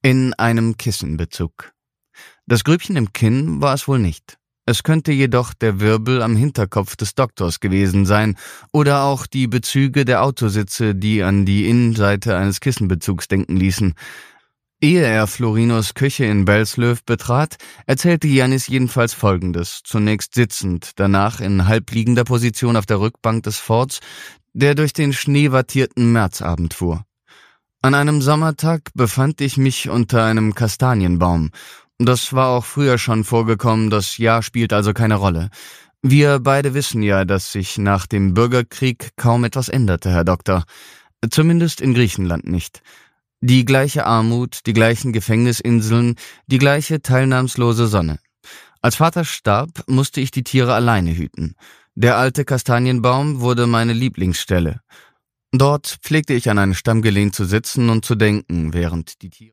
In einem Kissenbezug. Das Grübchen im Kinn war es wohl nicht. Es könnte jedoch der Wirbel am Hinterkopf des Doktors gewesen sein oder auch die Bezüge der Autositze, die an die Innenseite eines Kissenbezugs denken ließen. Ehe er Florinos Küche in Belslöv betrat, erzählte Jannis jedenfalls Folgendes, zunächst sitzend, danach in halbliegender Position auf der Rückbank des Fords, der durch den schneewattierten Märzabend fuhr. An einem Sommertag befand ich mich unter einem Kastanienbaum. Das war auch früher schon vorgekommen, das Jahr spielt also keine Rolle. Wir beide wissen ja, dass sich nach dem Bürgerkrieg kaum etwas änderte, Herr Doktor. Zumindest in Griechenland nicht. Die gleiche Armut, die gleichen Gefängnisinseln, die gleiche teilnahmslose Sonne. Als Vater starb, musste ich die Tiere alleine hüten. Der alte Kastanienbaum wurde meine Lieblingsstelle. Dort pflegte ich an einen Stamm gelehnt zu sitzen und zu denken, während die Tiere